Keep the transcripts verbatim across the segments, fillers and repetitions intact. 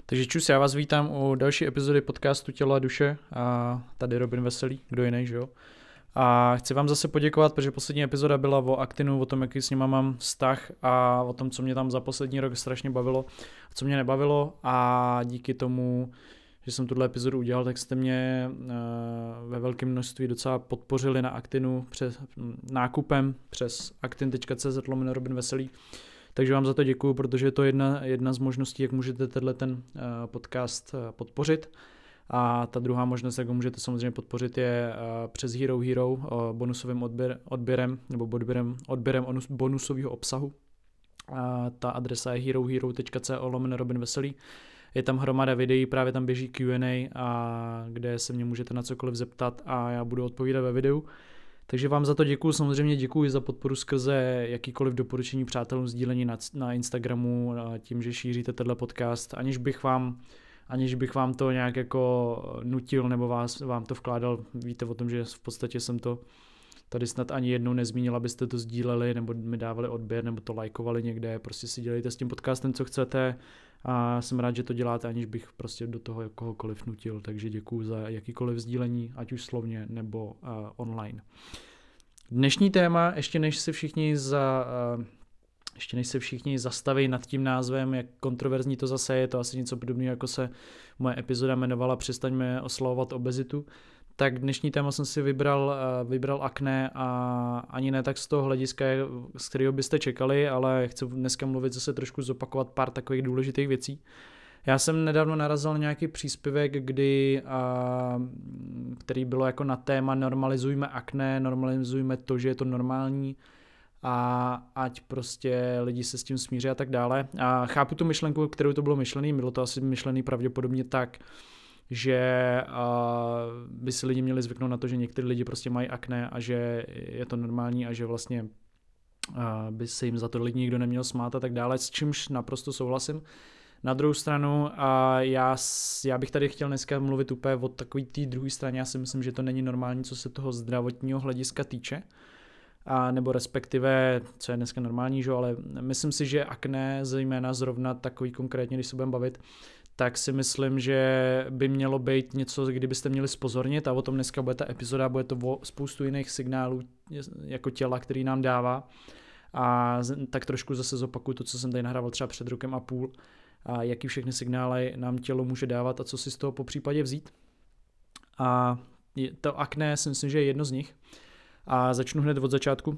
Takže čus, já vás vítám u další epizody podcastu Tělo a duše a tady Robin Veselý, kdo jiný, že jo? A chci vám zase poděkovat, protože poslední epizoda byla o Actinu, o tom, jaký s nima mám vztah a o tom, co mě tam za poslední rok strašně bavilo a co mě nebavilo a díky tomu, že jsem tuhle epizodu udělal, tak jste mě ve velkém množství docela podpořili na Actinu přes nákupem přes actin tečka cé zet lomeno Robin Veselý. Takže vám za to děkuju, protože je to jedna, jedna z možností, jak můžete tenhle ten uh, podcast uh, podpořit. A ta druhá možnost, jak ho můžete samozřejmě podpořit, je uh, přes Hero Hero uh, bonusovým odběr, odběrem nebo odběrem, odběrem bonusového obsahu. Uh, ta adresa je herohero tečka co lomeno Robin Veselý. Je tam hromada videí, právě tam běží Q and A, a kde se mě můžete na cokoliv zeptat a já budu odpovídat ve videu. Takže vám za to děkuju, samozřejmě děkuji za podporu skrze jakýkoliv doporučení přátelům, sdílení na, na Instagramu, tím, že šíříte tenhle podcast, aniž bych vám, aniž bych vám to nějak jako nutil nebo vás, vám to vkládal. Víte o tom, že v podstatě jsem to tady snad ani jednou nezmínil, abyste to sdíleli nebo mi dávali odběr nebo to lajkovali někde, prostě si dělejte s tím podcastem, co chcete a jsem rád, že to děláte, aniž bych prostě do toho kohokoliv nutil, takže děkuju za jakýkoliv sdílení, ať už slovně nebo uh, online. Dnešní téma, ještě než se všichni za... Uh, ještě než se všichni zastaví nad tím názvem, jak kontroverzní to zase je, to asi něco podobného, jako se moje epizoda jmenovala Přestaňme oslavovat obezitu, tak dnešní téma jsem si vybral, vybral akné a ani ne tak z toho hlediska, z kterého byste čekali, ale chci dneska mluvit zase trošku zopakovat pár takových důležitých věcí. Já jsem nedávno narazil na nějaký příspěvek, kdy, a, který bylo jako na téma normalizujme akné, normalizujme to, že je to normální a ať prostě lidi se s tím smíří a tak dále. A chápu tu myšlenku, kterou to bylo myšlený, bylo to asi myšlený pravděpodobně tak, že uh, by si lidi měli zvyknout na to, že někteří lidi prostě mají akné a že je to normální a že vlastně uh, by se jim za to lidi nikdo neměl smát a tak dále, s čímž naprosto souhlasím. Na druhou stranu uh, já, já bych tady chtěl dneska mluvit úplně o takový té druhé straně, já si myslím, že to není normální, co se toho zdravotního hlediska týče, a nebo respektive, co je dneska normální, že? Ale myslím si, že akné, zejména zrovna takový konkrétně, když se budeme bavit, tak si myslím, že by mělo být něco, kdybyste měli zpozornit a o tom dneska bude ta epizoda, bude to o spoustu jiných signálů jako těla, který nám dává a tak trošku zase zopakuju to, co jsem tady nahrával třeba před rokem a půl a jaký všechny signály nám tělo může dávat a co si z toho po případě vzít. A to akné si myslím, že je jedno z nich a začnu hned od začátku.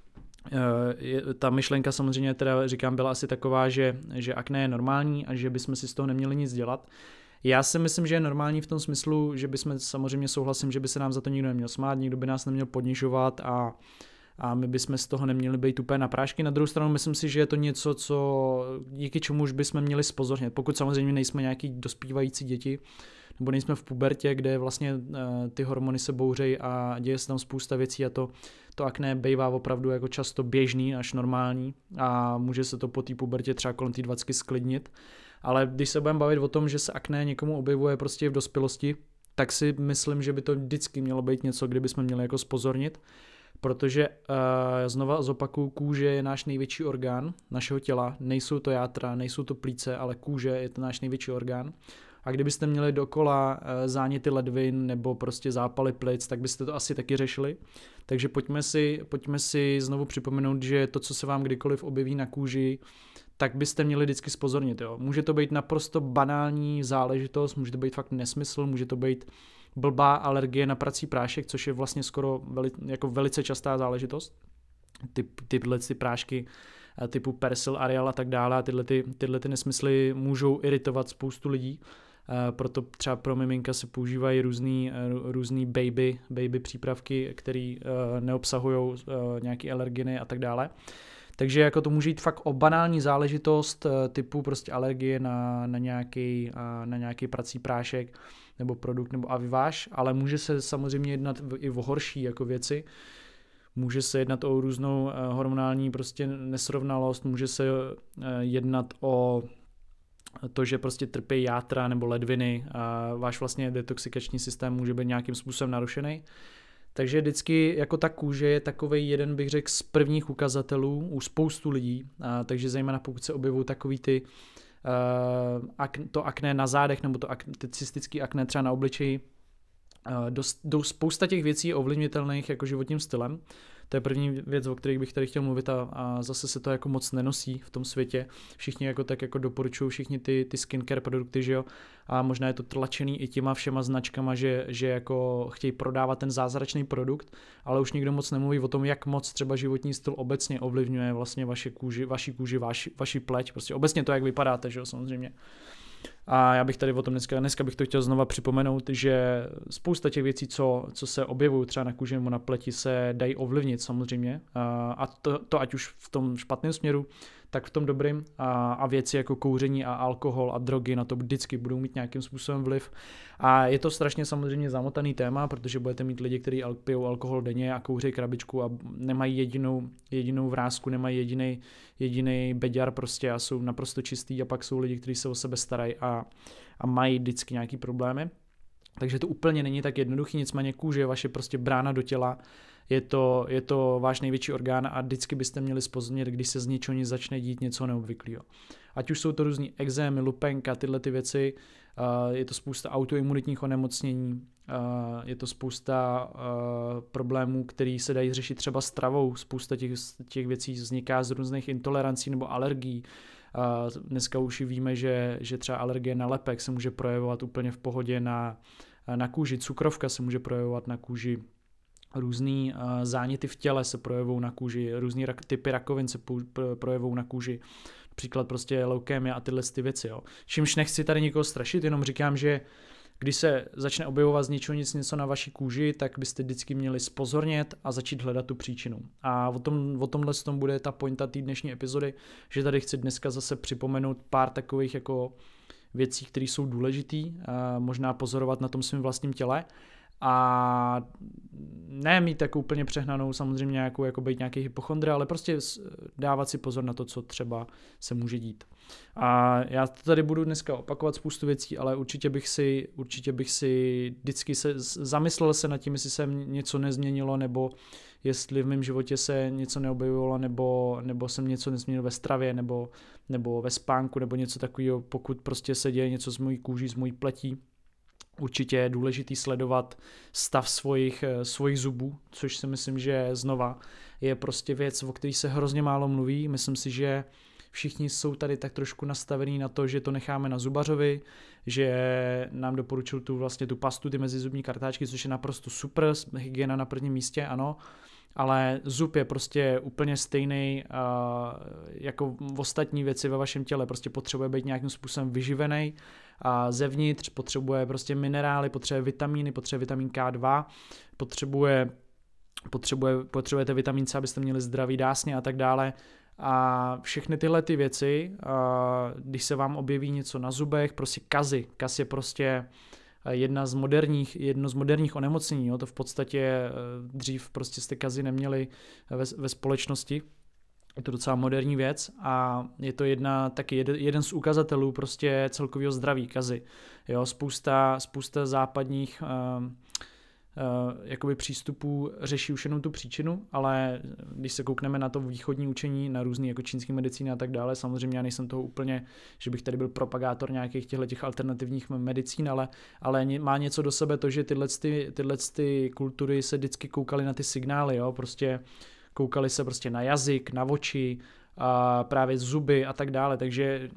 Ta myšlenka samozřejmě teda říkám byla asi taková, že, že akné je normální a že bychom si z toho neměli nic dělat. Já si myslím, že je normální v tom smyslu, že bychom samozřejmě souhlasím, že by se nám za to nikdo neměl smát, nikdo by nás neměl podnižovat a, a my bychom z toho neměli být úplně na prášky. Na druhou stranu myslím si, že je to něco, co díky čemu už bychom měli zpozornit. Pokud samozřejmě nejsme nějaký dospívající děti, nebo nejsme v pubertě, kde vlastně uh, ty hormony se bouřejí a děje se tam spousta věcí a to, to akné bývá opravdu jako často běžný až normální a může se to po té pubertě třeba kolem té dvacítky sklidnit. Ale když se budeme bavit o tom, že se akné někomu objevuje prostě v dospělosti, tak si myslím, že by to vždycky mělo být něco, kdy bychom měli jako zpozornit, protože uh, znova zopakuju, kůže je náš největší orgán našeho těla, nejsou to játra, nejsou to plíce, ale kůže je to náš největší orgán. A kdybyste měli dokola záněty ledvin nebo prostě zápaly plic, tak byste to asi taky řešili. Takže pojďme si, pojďme si znovu připomenout, že to, co se vám kdykoliv objeví na kůži, tak byste měli vždycky zpozornit. Jo. Může to být naprosto banální záležitost, může to být fakt nesmysl, může to být blbá alergie na prací prášek, což je vlastně skoro veli, jako velice častá záležitost. Ty, tyhle ty prášky typu Persil, Ariel a tak dále, tyhle, ty, tyhle ty nesmysly můžou iritovat spoustu lidí. Uh, proto třeba pro miminka se používají různý, uh, různý baby, baby přípravky, které uh, neobsahují uh, nějaké alergeny a tak dále. Takže jako to může jít fakt o banální záležitost uh, typu prostě alergie na, na, nějaký, uh, na nějaký prací prášek nebo produkt nebo aviváž, ale může se samozřejmě jednat i o horší jako věci. Může se jednat o různou uh, hormonální prostě nesrovnalost, může se uh, jednat o to, že prostě trpí játra nebo ledviny a váš vlastně detoxikační systém může být nějakým způsobem narušený. Takže vždycky jako ta kůže je takovej jeden, bych řekl, z prvních ukazatelů u spoustu lidí, a takže zejména pokud se objevují takový ty uh, to akné na zádech nebo to ak- cystický akné třeba na obličeji. Uh, dost, do, spousta těch věcí je ovlivnitelných jako životním stylem. To je první věc, o kterých bych tady chtěl mluvit a, a zase se to jako moc nenosí v tom světě. Všichni jako tak jako doporučují všichni ty, ty skincare produkty, že jo, a možná je to tlačený i těma všema značkama, že, že jako chtějí prodávat ten zázračný produkt, ale už nikdo moc nemluví o tom, jak moc třeba životní styl obecně ovlivňuje vlastně vaše kůži, vaši kůži, vaši, vaši pleť, prostě obecně to, jak vypadáte, že jo, samozřejmě. A já bych tady o tom dneska, dneska bych to chtěl znova připomenout, že spousta těch věcí, co, co se objevují třeba na kůži nebo na pleti, se dají ovlivnit samozřejmě. A to, to ať už v tom špatném směru, tak v tom dobrým. A, a věci jako kouření a alkohol a drogy na to vždycky budou mít nějakým způsobem vliv. A je to strašně samozřejmě zamotaný téma, protože budete mít lidi, kteří pijou alkohol denně a kouří krabičku a nemají jedinou, jedinou vrásku, nemají jediný, jediný beďar prostě a jsou naprosto čistý, a pak jsou lidi, kteří se o sebe starají a, a mají vždycky nějaký problémy. Takže to úplně není tak jednoduchý, nicméně kůže je vaše prostě brána do těla, je to, je to váš největší orgán a vždycky byste měli zpozornět, když se z ničeho nic začne dít něco neobvyklého. Ať už jsou to různý ekzémy, lupenka, tyhle ty věci, uh, je to spousta autoimunitních onemocnění, uh, je to spousta uh, problémů, které se dají řešit třeba stravou, spousta těch, těch věcí vzniká z různých intolerancí nebo alergií. Uh, dneska už víme, že, že třeba alergie na lepek se může projevovat úplně v pohodě na, na kůži, cukrovka se může projevovat na kůži, různý uh, záněty v těle se projevují na kůži, různý rak, typy rakovin se projevují na kůži, například prostě leukémie a tyhle ty věci. Jo. Čímž nechci tady nikoho strašit, jenom říkám, že když se začne objevovat z ničeho nic něco na vaší kůži, tak byste vždycky měli zpozornět a začít hledat tu příčinu. A o, tom, o tomhle tom bude ta pointa té dnešní epizody, že tady chci dneska zase připomenout pár takových jako věcí, které jsou důležitý, a možná pozorovat na tom svém vlastním těle. A ne mít tak úplně přehnanou samozřejmě nějakou, jako být nějaký hypochondra, ale prostě dávat si pozor na to, co třeba se může dít. A já tady budu dneska opakovat spoustu věcí, ale určitě bych si, určitě bych si vždycky se zamyslel se nad tím, jestli se něco nezměnilo, nebo jestli v mém životě se něco neobjevilo, nebo, nebo jsem něco nezměnil ve stravě, nebo, nebo ve spánku, nebo něco takového, pokud prostě se děje něco s mojí kůží, s mojí pletí. Určitě je důležitý sledovat stav svojich, svojich zubů, což si myslím, že znova je prostě věc, o které se hrozně málo mluví. Myslím si, že všichni jsou tady tak trošku nastavení na to, že to necháme na zubařovi, že nám doporučil tu vlastně tu pastu, ty mezizubní kartáčky, což je naprosto super, hygiena na prvním místě, ano, ale zub je prostě úplně stejný uh, jako ostatní věci ve vašem těle, prostě potřebuje být nějakým způsobem vyživený a zevnitř, potřebuje prostě minerály, potřebuje vitamíny, potřebuje vitamin K dva, potřebuje, potřebuje, potřebujete vitamin C, abyste měli zdravý dásně a tak dále. A všechny tyhle ty věci, když se vám objeví něco na zubech, prostě kazy, kaz je prostě jedna z moderních, jedno z moderních onemocnění, jo, to v podstatě dřív prostě jste kazy neměli ve, ve společnosti, je to docela moderní věc a je to jedna, taky jeden, jeden z ukazatelů prostě celkového zdraví kazy, jo, spousta, spousta západních uh, Uh, jakoby přístupů řeší už jenom tu příčinu, ale když se koukneme na to východní učení, na různý jako čínský medicíny a tak dále, samozřejmě já nejsem toho úplně, že bych tady byl propagátor nějakých těchto těch alternativních medicín, ale, ale má něco do sebe to, že tyhle, ty, tyhle ty kultury se vždycky koukaly na ty signály, jo, prostě koukali se prostě na jazyk, na oči, a právě zuby a tak dále, takže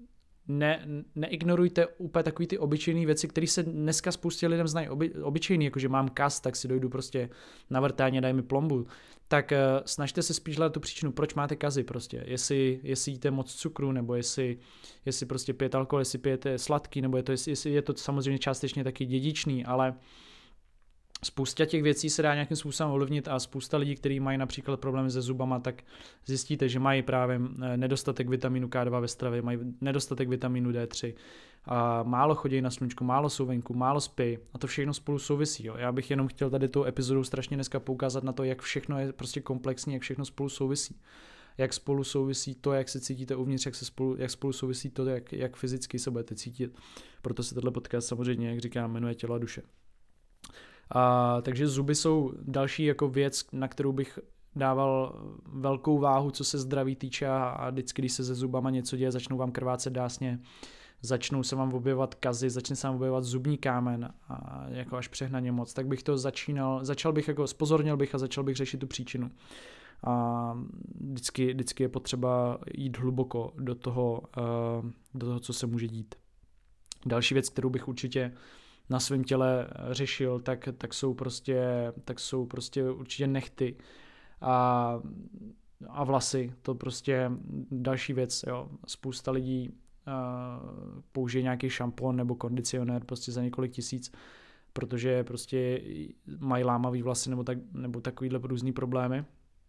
Ne, neignorujte úplně takový ty obyčejné věci, které se dneska spoustě lidem znají oby, obyčejný, jakože mám kas, tak si dojdu prostě na vrtání, daj mi plombu. Tak uh, snažte se spíš hledat tu příčinu, proč máte kazy prostě. Jestli, jestli jíte moc cukru, nebo jestli, jestli prostě pijete alkohol, jestli pijete sladký, nebo je to, jestli, jestli je to samozřejmě částečně taky dědičný, ale spousta těch věcí se dá nějakým způsobem ovlivnit a spousta lidí, kteří mají například problémy se zubama, tak zjistíte, že mají právě nedostatek vitamínu K dva ve stravě, mají nedostatek vitamínu D tři, a málo chodí na sluníčko, málo jsou venku, málo spí a to všechno spolu souvisí. Jo. Já bych jenom chtěl tady tou epizodou strašně dneska poukázat na to, jak všechno je prostě komplexní, jak všechno spolu souvisí. Jak spolu souvisí to, jak se cítíte uvnitř, jak, se spolu, jak spolu souvisí to, jak, jak fyzicky se budete cítit. Proto se tenhle podcast samozřejmě, jak říkám, jmenuje Tělo a duše. A, takže zuby jsou další jako věc, na kterou bych dával velkou váhu, co se zdraví týče a vždycky, když se se zubama něco děje, začnou vám krvácet dásně, začnou se vám objevovat kazy, začne se vám objevovat zubní kámen a jako až přehnaně moc, tak bych to začínal, začal bych jako, spozornil bych a začal bych řešit tu příčinu. A vždycky, vždycky je potřeba jít hluboko do toho, do toho, co se může dít. Další věc, kterou bych určitě na svém těle řešil, tak, tak, jsou prostě, tak jsou prostě určitě nehty a, a vlasy. To prostě další věc. Jo. Spousta lidí uh, použije nějaký šampon nebo kondicionér prostě za několik tisíc, protože prostě mají lámavý vlasy nebo, tak, nebo takovýhle různý problémy.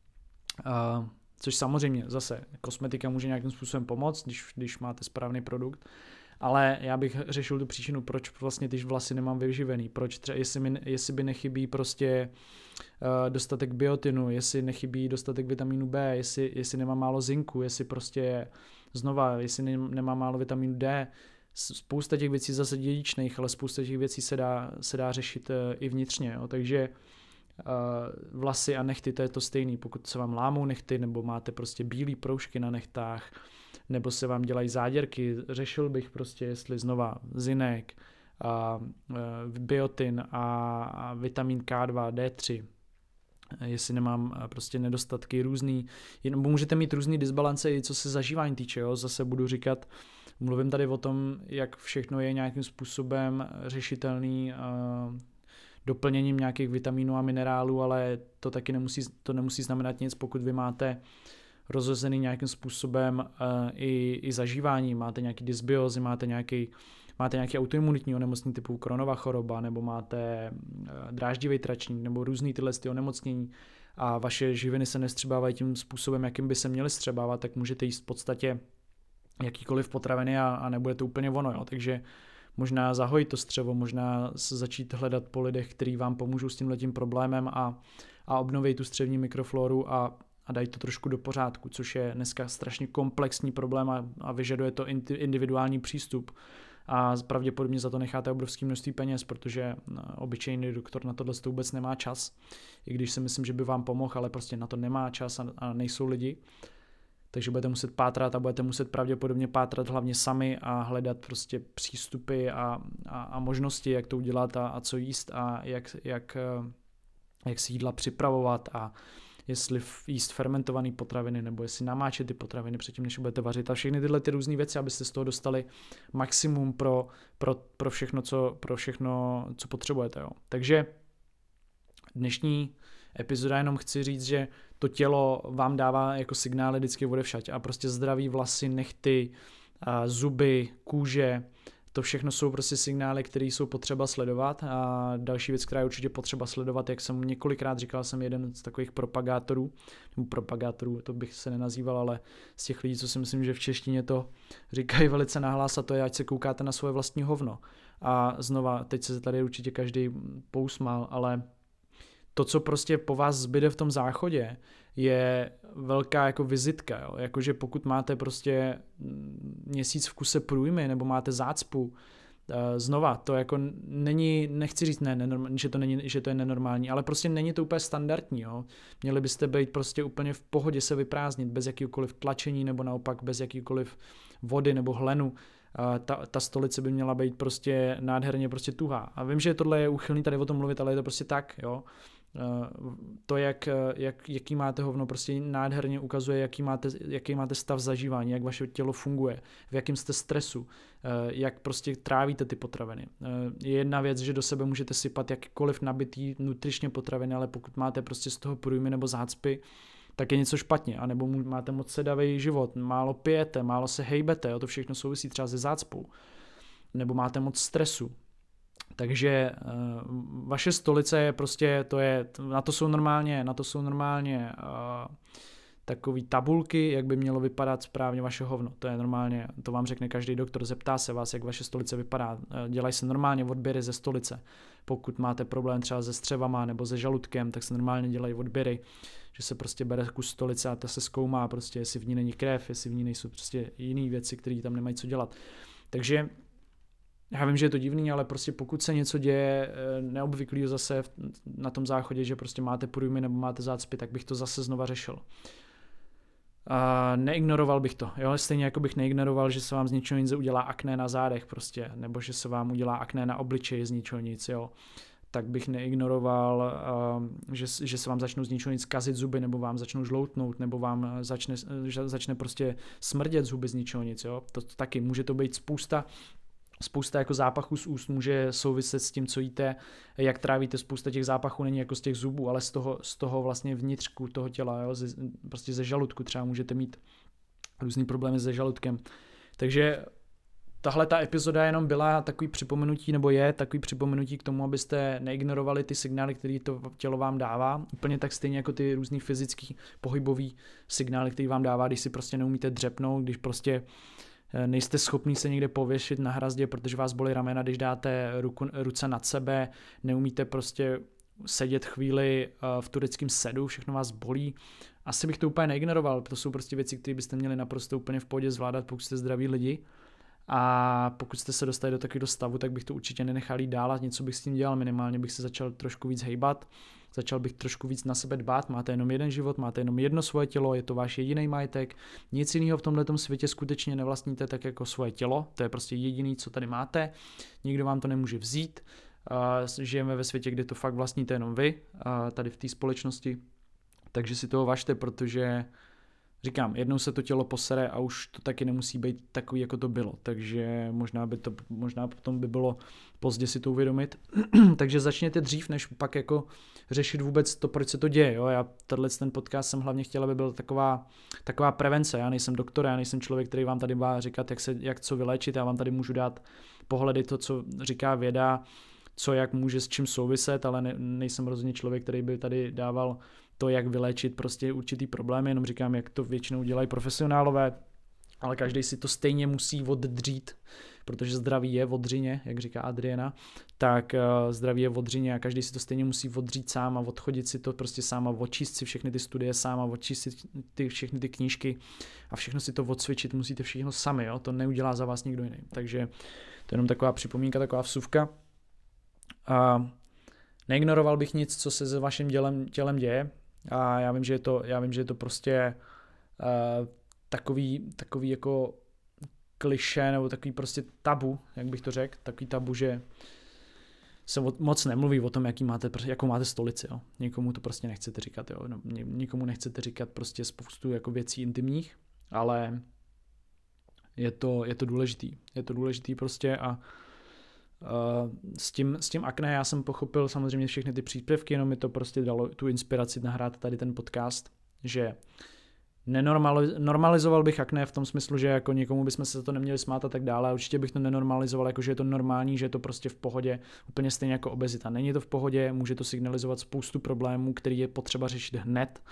Uh, což samozřejmě zase kosmetika může nějakým způsobem pomoct, když, když máte správný produkt. Ale já bych řešil tu příčinu, proč vlastně ty vlasy nemám vyživený, proč třeba, jestli, mi, jestli by nechybí prostě uh, dostatek biotinu, jestli nechybí dostatek vitamínu B, jestli, jestli nemám málo zinku, jestli prostě znova, jestli ne, nemám málo vitamínu D. Spousta těch věcí zase dědičných, ale spousta těch věcí se dá, se dá řešit uh, i vnitřně, jo. Takže uh, vlasy a nehty, to je to stejný, pokud se vám lámou nehty, nebo máte prostě bílý proužky na nehtách, nebo se vám dělají záděrky, řešil bych prostě, jestli znova zinek, a, a, biotin a, a vitamin K dva, D tři, jestli nemám prostě nedostatky různý, nebo můžete mít různý disbalance i co se zažívání týče, jo? Zase budu říkat, mluvím tady o tom, jak všechno je nějakým způsobem řešitelný a, doplněním nějakých vitamínů a minerálů, ale to taky nemusí, to nemusí znamenat nic, pokud vy máte rozhozený nějakým způsobem uh, i, i zažívání, máte nějaký dysbiozy, máte nějaký, máte nějaký autoimunitní onemocnění typu Crohnova choroba, nebo máte uh, dráždivý tračník, nebo různý tyhle ty onemocnění a vaše živiny se nestřebávají tím způsobem, jakým by se měly střebávat, tak můžete jíst v podstatě jakýkoliv potraviny a, a nebude to úplně ono. Jo. Takže možná zahojit to střevo, možná se začít hledat po lidech, kteří vám pomůžou s tímhletím problémem a, a obnoví tu střevní mikrofloru a a dají to trošku do pořádku, což je dneska strašně komplexní problém a, a vyžaduje to individuální přístup a pravděpodobně za to necháte obrovské množství peněz, protože obyčejný doktor na tohle vůbec nemá čas, i když si myslím, že by vám pomohl, ale prostě na to nemá čas a, a nejsou lidi, takže budete muset pátrat a budete muset pravděpodobně pátrat hlavně sami a hledat prostě přístupy a, a, a možnosti, jak to udělat a, a co jíst a jak, jak, jak si jídla připravovat a jestli jíst fermentované potraviny, nebo jestli namáčet ty potraviny předtím, než budete vařit a všechny tyhle ty různé věci, abyste z toho dostali maximum pro, pro, pro, všechno, co, pro všechno, co potřebujete. Jo. Takže dnešní epizoda jenom chci říct, že to tělo vám dává jako signály vždycky odevšať a prostě zdraví vlasy, nehty, zuby, kůže, to všechno jsou prostě signály, které jsou potřeba sledovat a další věc, která je určitě potřeba sledovat, jak jsem několikrát říkal, jsem jeden z takových propagátorů, nebo propagátorů, to bych se nenazýval, ale z těch lidí, co si myslím, že v češtině to říkají velice nahlas a to je, ať se koukáte na svoje vlastní hovno. A znova, teď se tady určitě každý pousmál, ale to, co prostě po vás zbyde v tom záchodě, je velká jako vizitka, jo? Jakože pokud máte prostě měsíc v kuse průjmy nebo máte zácpu, znova, to jako není, nechci říct ne, nenorm, že, to není, že to je nenormální, ale prostě není to úplně standardní, jo? Měli byste být prostě úplně v pohodě se vyprázdnit, bez jakýkoliv tlačení nebo naopak bez jakýkoliv vody nebo hlenu. Ta, ta stolice by měla být prostě nádherně prostě tuhá. A vím, že tohle je úchylný tady o tom mluvit, ale je to prostě tak, jo. To, jak, jak, jaký máte hovno, prostě nádherně ukazuje, jaký máte, jaký máte stav zažívání, jak vaše tělo funguje, v jakém jste stresu, jak prostě trávíte ty potraviny. Je jedna věc, že do sebe můžete sypat jakýkoliv nabitý nutričně potraviny, ale pokud máte prostě z toho průjmy nebo zácpy, tak je něco špatně, anebo máte moc sedavý život, málo pijete, málo se hejbete, jo, to všechno souvisí třeba se zácpou, nebo máte moc stresu. Takže uh, vaše stolice je prostě, to je, na to jsou normálně, na to jsou normálně uh, takový tabulky, jak by mělo vypadat správně vaše hovno. To je normálně, to vám řekne každý doktor, zeptá se vás, jak vaše stolice vypadá. Dělají se normálně odběry ze stolice. Pokud máte problém třeba se střevama nebo se žaludkem, tak se normálně dělají odběry, že se prostě bere kus stolice a ta se zkoumá, prostě jestli v ní není krev, jestli v ní nejsou prostě jiné věci, které tam nemají co dělat. Takže já vím, že je to divný, ale prostě pokud se něco děje neobvyklého zase na tom záchodě, že prostě máte průjmy nebo máte zácpy, tak bych to zase znova řešil. A neignoroval bych to, jo, stejně jako bych neignoroval, že se vám z ničeho nic udělá akné na zádech prostě, nebo že se vám udělá akné na obličeji z ničeho nic, jo, tak bych neignoroval, uh, že, že se vám začnou z ničeho nic kazit zuby, nebo vám začnou žloutnout, nebo vám začne, začne prostě smrdět zuby z ničeho nic, jo, to, to taky může to být spousta, spousta jako zápachů z úst může souviset s tím, co jíte, jak trávíte, spousta těch zápachů není jako z těch zubů, ale z toho, z toho vlastně vnitřku toho těla, jo? Z, prostě ze žaludku třeba můžete mít různý problémy se žaludkem. Takže tahle ta epizoda jenom byla takový připomenutí, nebo je takový připomenutí k tomu, abyste neignorovali ty signály, které to tělo vám dává. Úplně tak stejně jako ty různý fyzický pohybový signály, které vám dává, když si prostě neumíte dřepnout, když prostě nejste schopný se někde pověšit na hrazdě, protože vás bolí ramena, když dáte ruku, ruce nad sebe, neumíte prostě sedět chvíli v tureckém sedu, všechno vás bolí. Asi bych to úplně neignoroval, to jsou prostě věci, které byste měli naprosto úplně v pohodě zvládat, pokud jste zdraví lidi. A pokud jste se dostali do takového stavu, tak bych to určitě nenechal jít dál a něco bych s tím dělal, minimálně bych se začal trošku víc hejbat, začal bych trošku víc na sebe dbát, máte jenom jeden život, máte jenom jedno svoje tělo, je to váš jediný majetek, nic jiného v tomhletom světě skutečně nevlastníte tak jako svoje tělo, to je prostě jediný, co tady máte, nikdo vám to nemůže vzít, uh, žijeme ve světě, kde to fakt vlastníte jenom vy, uh, tady v té společnosti, takže si toho važte, protože říkám, jednou se to tělo posere a už to taky nemusí být takový, jako to bylo, takže možná by to, možná potom by bylo pozdě si to uvědomit, takže začněte dřív, než pak jako řešit vůbec to, proč se to děje, jo, já tenhle ten podcast jsem hlavně chtěl, aby byl taková, taková prevence, já nejsem doktor, já nejsem člověk, který vám tady má říkat, jak se, jak co vyléčit, já vám tady můžu dát pohledy to, co říká věda, co jak může s čím souviset, ale ne, nejsem rozhodně člověk, který by tady dával to, jak vyléčit prostě určitý problémy, jenom říkám, jak to většinou dělají profesionálové, ale každý si to stejně musí oddřít, protože zdraví je v odřině, jak říká Adriana, tak uh, zdraví je v odřině a každý si to stejně musí oddřít sám a odchodit si to prostě sám a odčíst si všechny ty studie sám a odčíst si ty, všechny ty knížky a všechno si to odsvědčit, musíte všechno sami, jo? To neudělá za vás nikdo jiný. Takže to je jenom taková připomínka, taková vsuvka. Uh, neignoroval bych nic, co se s vaším tělem, tělem děje, a já vím, že je to, já vím, že je to prostě uh, takový, takový jako klišé nebo takový prostě tabu, jak bych to řekl, takový tabu, že se moc nemluví o tom, jaký máte, jakou máte stolici, jo. Nikomu to prostě nechcete říkat, jo. No, nikomu nechcete říkat prostě spoustu jako věcí intimních, ale je to, je to důležitý, je to důležitý prostě a Uh, s tím, s tím akné já jsem pochopil samozřejmě všechny ty příspěvky, jenom mi to prostě dalo tu inspiraci nahrát tady ten podcast, že nenormalizoval bych akné v tom smyslu, že jako někomu bychom se za to neměli smát a tak dále, a určitě bych to nenormalizoval, jako že je to normální, že je to prostě v pohodě, úplně stejně jako obezita. Není to v pohodě, může to signalizovat spoustu problémů, který je potřeba řešit hned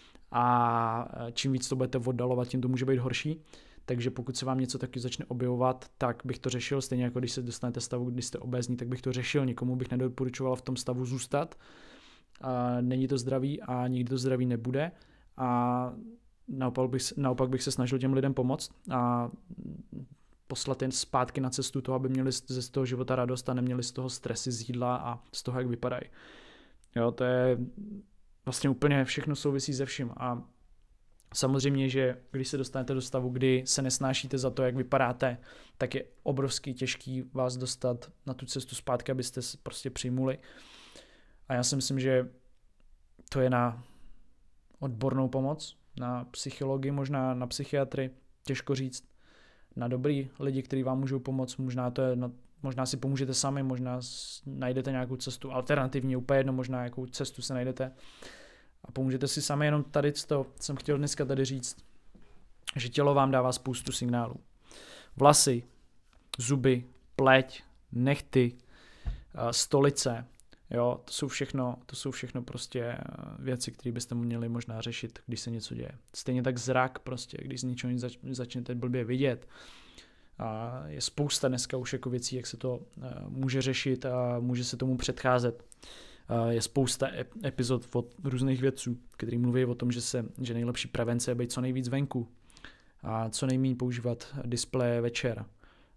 a čím víc to budete oddalovat, tím to může být horší. Takže pokud se vám něco taky začne objevovat, tak bych to řešil, stejně jako když se dostanete stavu, kdy jste obézní, tak bych to řešil, nikomu bych nedoporučoval v tom stavu zůstat. A není to zdravý a nikdy to zdravý nebude a naopak bych, naopak bych se snažil těm lidem pomoct a poslat jen zpátky na cestu toho, aby měli z toho života radost a neměli z toho stresy z jídla a z toho, jak vypadají. Jo, to je vlastně úplně všechno souvisí se vším a samozřejmě, že když se dostanete do stavu, kdy se nesnášíte za to, jak vypadáte, tak je obrovský těžký vás dostat na tu cestu zpátky, abyste se prostě přijmuli. A já si myslím, že to je na odbornou pomoc, na psychologii, možná na psychiatry, těžko říct, na dobrý lidi, kteří vám můžou pomoct, možná to je, možná si pomůžete sami, možná najdete nějakou cestu alternativní, úplně jedno, možná jakou cestu se najdete. A pomůžete si sami, jenom tady to jsem chtěl dneska tady říct, že tělo vám dává spoustu signálů. Vlasy, zuby, pleť, nehty, stolice, jo, to jsou všechno, to jsou všechno prostě věci, které byste měli možná řešit, když se něco děje. Stejně tak zrak prostě, když z ničeho zač, začnete blbě vidět. A je spousta dneska už jako věcí, jak se to může řešit a může se tomu předcházet. Je spousta epizod od různých vědců, kteří mluví o tom, že, se, že nejlepší prevence je být co nejvíc venku a co nejméně používat displeje večer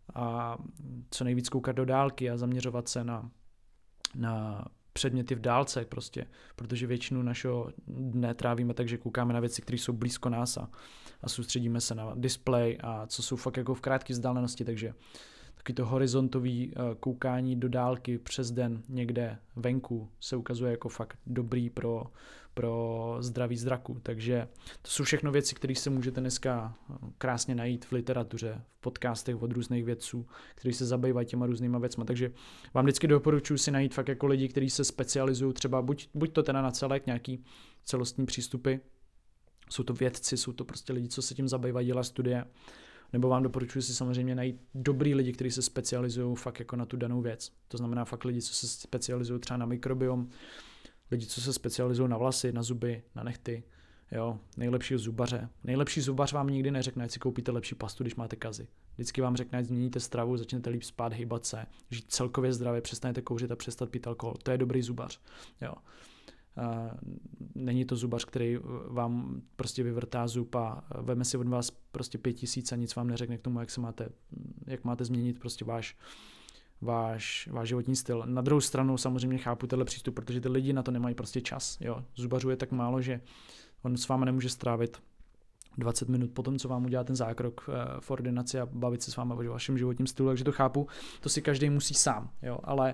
a co nejvíc koukat do dálky a zaměřovat se na, na předměty v dálce prostě, protože většinu našeho dne trávíme tak, že koukáme na věci, které jsou blízko nás a, a soustředíme se na display a co jsou fakt jako v krátké vzdálenosti, takže taky to horizontový koukání do dálky přes den někde venku se ukazuje jako fakt dobrý pro, pro zdraví zraku. Takže to jsou všechno věci, které se můžete dneska krásně najít v literatuře, v podcastech od různých vědců, kteří se zabývají těma různýma věcma. Takže vám vždycky doporučuji si najít fakt jako lidi, kteří se specializují třeba buď, buď to teda na celek, nějaký celostní přístupy, jsou to vědci, jsou to prostě lidi, co se tím zabývají, dělají studie, nebo vám doporučuji si samozřejmě najít dobrý lidi, kteří se specializují fakt jako na tu danou věc. To znamená fakt lidi, co se specializují třeba na mikrobiom, lidi, co se specializují na vlasy, na zuby, na nehty, jo, nejlepšího zubaře. Nejlepší zubař vám nikdy neřekne, ať si koupíte lepší pastu, když máte kazy. Vždycky vám řekne, ať změníte stravu, začnete líp spát, hýbat se, žít celkově zdravě, přestanete kouřit a přestat pít alkohol. To je dobrý zubař, jo. Uh, není to zubař, který vám prostě vyvrtá zub a veme si od vás prostě pět tisíc a nic vám neřekne k tomu, jak se máte, jak máte změnit prostě váš, váš, váš životní styl. Na druhou stranu samozřejmě chápu tenhle přístup, protože ty lidi na to nemají prostě čas. Jo. Zubařů je tak málo, že on s váma nemůže strávit dvacet minut potom, co vám udělá ten zákrok v ordinaci a bavit se s váma o vašem životním stylu, takže to chápu, to si každý musí sám, jo, ale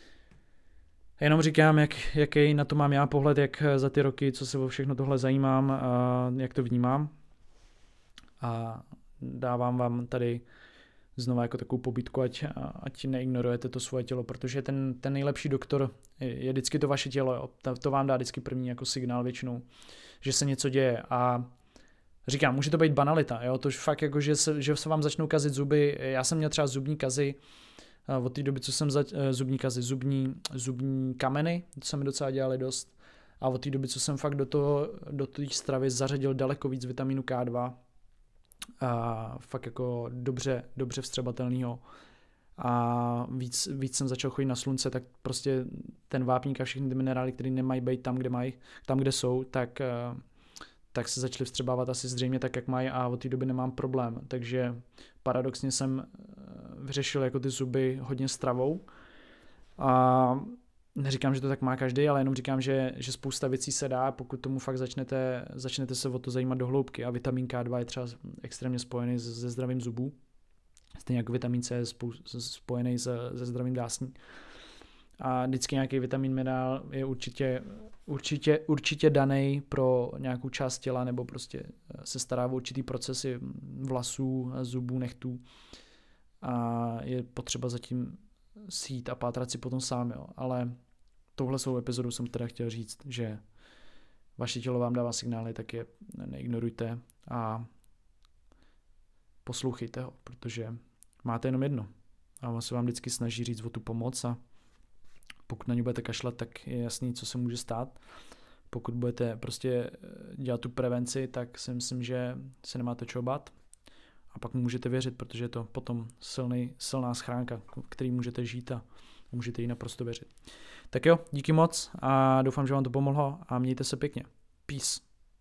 jenom říkám, jak, jaký na to mám já pohled, jak za ty roky, co se o všechno tohle zajímám, a jak to vnímám. A dávám vám tady znova jako takovou pobídku, ať, ať neignorujete to svoje tělo, protože ten, ten nejlepší doktor je, je vždycky to vaše tělo. Jo. To, to vám dá vždycky první jako signál většinou, že se něco děje. A říkám, může to být banalita, jo, to fakt jako, že se, že se vám začnou kazit zuby. Já jsem měl třeba zubní kazy, od té doby, co jsem za zubní kazy, zubní, zubní kameny, to se mi docela dělali dost. A od té doby, co jsem fakt do toho, do té stravy zařadil daleko víc vitamínu K dva, a fakt jako dobře, dobře vstřebatelného. A víc, víc jsem začal chodit na slunce, tak prostě ten vápník a všechny ty minerály, které nemají být tam, kde mají, tam, kde jsou, tak, tak se začaly vstřebávat asi zřejmě tak, jak mají a od té doby nemám problém. Takže paradoxně jsem vyřešil jako ty zuby hodně stravou. A neříkám, že to tak má každý, ale jenom říkám, že, že spousta věcí se dá, pokud tomu fakt začnete, začnete se o to zajímat do hloubky. A vitamin K dva je třeba extrémně spojený se, se zdravím zubů. Stejně jako vitamin C je spojený se, se zdravím dásní. A vždycky nějaký vitamin minerál je určitě, určitě, určitě daný pro nějakou část těla, nebo prostě se stará o určitý procesy vlasů, zubů, nechtů. A je potřeba zatím sít a pátrat si potom sám, jo. Ale touhle svou epizodu jsem teda chtěl říct, že vaše tělo vám dává signály, tak je neignorujte a poslouchejte ho, protože máte jenom jedno. A on se vám vždycky snaží říct o tu pomoc a pokud na ně budete kašlat, tak je jasný, co se může stát. Pokud budete prostě dělat tu prevenci, tak si myslím, že se nemáte čeho bát. A pak mu můžete věřit, protože je to potom silný, silná schránka, který můžete žít a můžete jí naprosto věřit. Tak jo, díky moc a doufám, že vám to pomohlo a mějte se pěkně. Peace.